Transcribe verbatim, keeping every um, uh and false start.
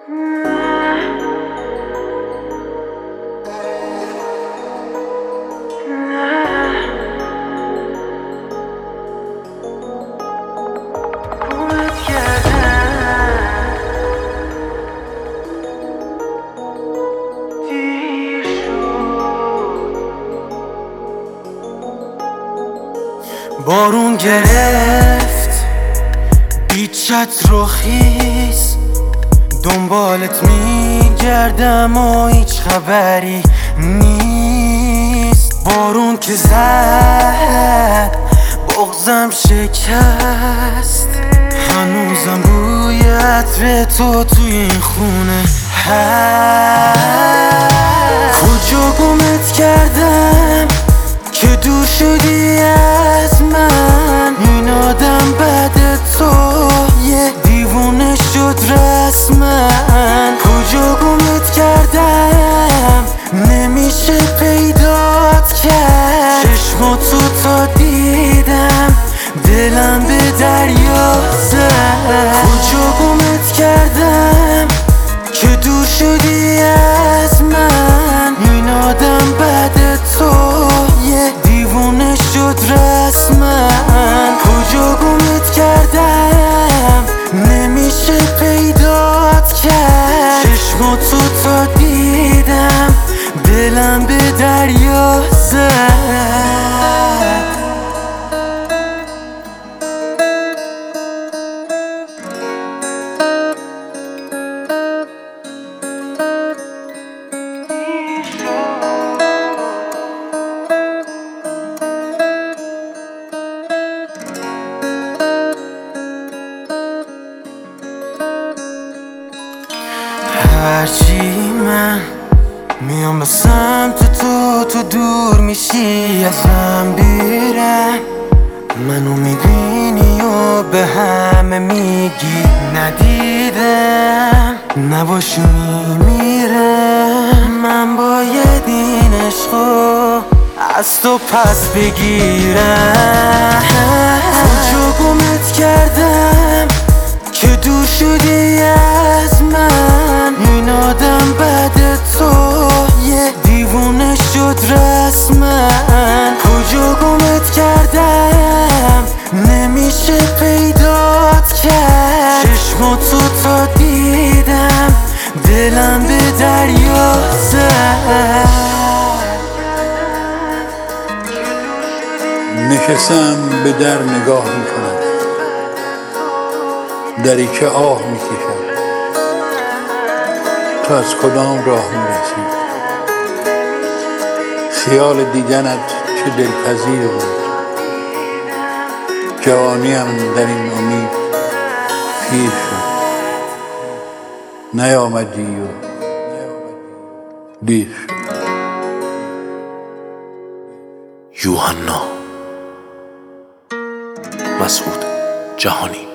بارون گرفت بیچت رو خیز، دنبالت میگردم و هیچ خبری نیست. بارون که زد بغضم شکست، هنوزم بوی عطر تو توی این خونه هست. کجا گمت کردم که دور شدی از من؟ این آدم بعد تو یه دیوونه شد رسما. کجا گمت کردم نمیشه پیدات کرد؟ چشماتو تا دیدم دلم به دریا زد. کجا گمت کردم که دور شدی از من؟ این آدم بعد تو یه دیوونه شد رسما. کجا گمت کردم نمیشه پیدات کرد؟ چشماتو تا دیدم دلم به دریا زد. هرچی من میام به سمت تو، تو دور میشی ازم بیرم. منو میبینی و به همه میگی ندیدم، نباشی میمیرم. من باید این عشقو از تو پس بگیرم. کجا گمت کردم که دور شدی از من؟ این آدم بعد تو یه دیوونه شد رسما. کجا گمت کردم نمیشه پیدات کرد؟ چشماتو تا دیدم دلم به دریا زد. نشستم به در نگاه میکنم، دری که آه میکشد. تو از کدام راه میرسی؟ خیال دیدنت چه دلپذیر بود. جوانیم در این امید پیر شد، نیامدی و دیر شد. یوحنا مسعود جهانی.